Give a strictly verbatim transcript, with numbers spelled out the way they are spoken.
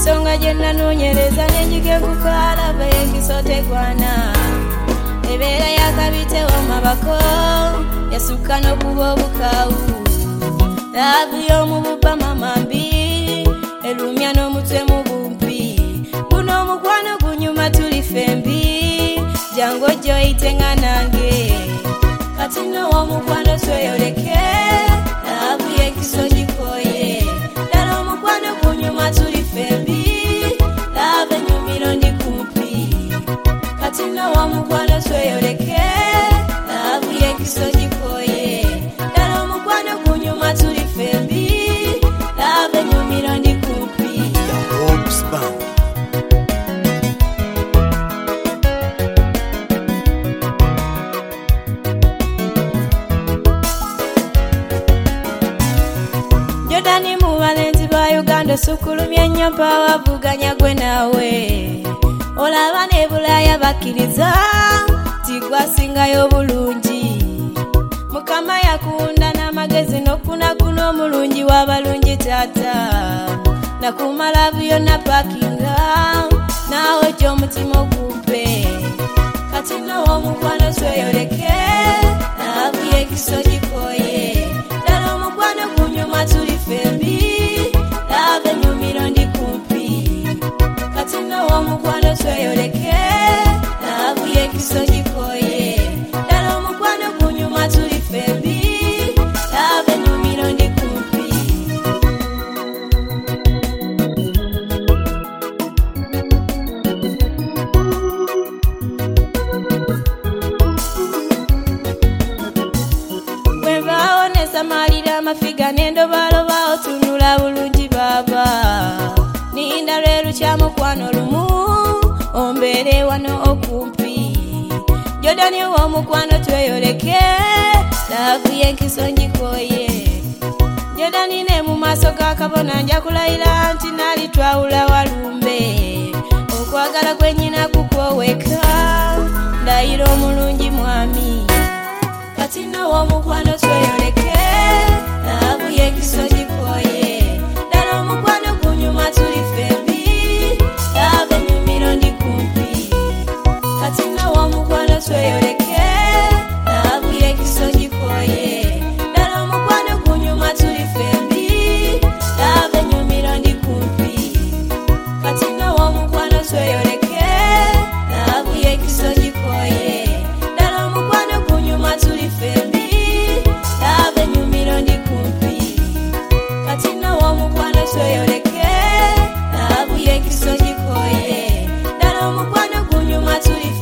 ensonga gye nanoonyereza n'enjige kukalaba enkiso tegwana ebeera yakabitewo mabako yasukka n'okuba obukawu laavu y'omububa mama mbi erumya n'omutwe mu bumpi guno omukwano gunyuma tuli fembi jangu ojjo oyitenga nange kati nno omukwano tweyoleke laavu y'enkiso gikoye ddala omukwano gunyuma tuli fembi laavu enyumiro ndi kumpi kati nno omukwano tweyoleke laavu y'enkiso gikoye ddala omukwano gunyuma tuli fembi laavu enyumiro ndi kumpi. Hopes Band. Jordani mu balenzi ba Uganda sukulumya nnyo mpawavuganya gwe naawe olaba ne Bulaaya bakkiriza tigwasingayo bulungi Mukama yakunda n'amagezi n'okunakuna omulungi w'abalungi taata nakumala byonna pakinga naawe gy'omutima ogumpe kati nno omukwano tweyoleke laavu y'enkiso gikoye ddala omukwano gunyuma tuli fembi laavu enyumiro ndi kumpi kati nno omukwano tweyoleke laavu y'enkiso gikoye ddala omukwano gunyuma tuli fembi laavu enyumiro ndi kumpi. Bwevaawo ne samalira amafiga n'endobaloba otunula bulungi baaba ninda lwe lukya mukwano lumu ombeere wano okumpi Jordani w'omukwano tweyoleke laavu y'enkiso ngikoye Jordani ne mu maaso ga kabona nja kulayira nti nali twawula walumbe okwagala gwe nnyina kukwoweka ndayira omulungi mwami kati nno omukwano tweyoleke laavu y'enkiso gikoye ddala omukwano gunyuma tuli fembi laavu enyumiro ndi kumpi kati nno omukwano tweyoleke laavu y'enkiso gikoye ddala omukwano gunyuma tuli fembi laavu enyumiro ndi kumpi kati nno omukwano tweyoleke laavu y'enkiso gikoye ddala omukwano gunyuma tuli fembi laavu enyumiro ndi kumpi kati nno omukwano tweyoleke laavu y'enkiso gikoye ddala omukwano gunyuma tuli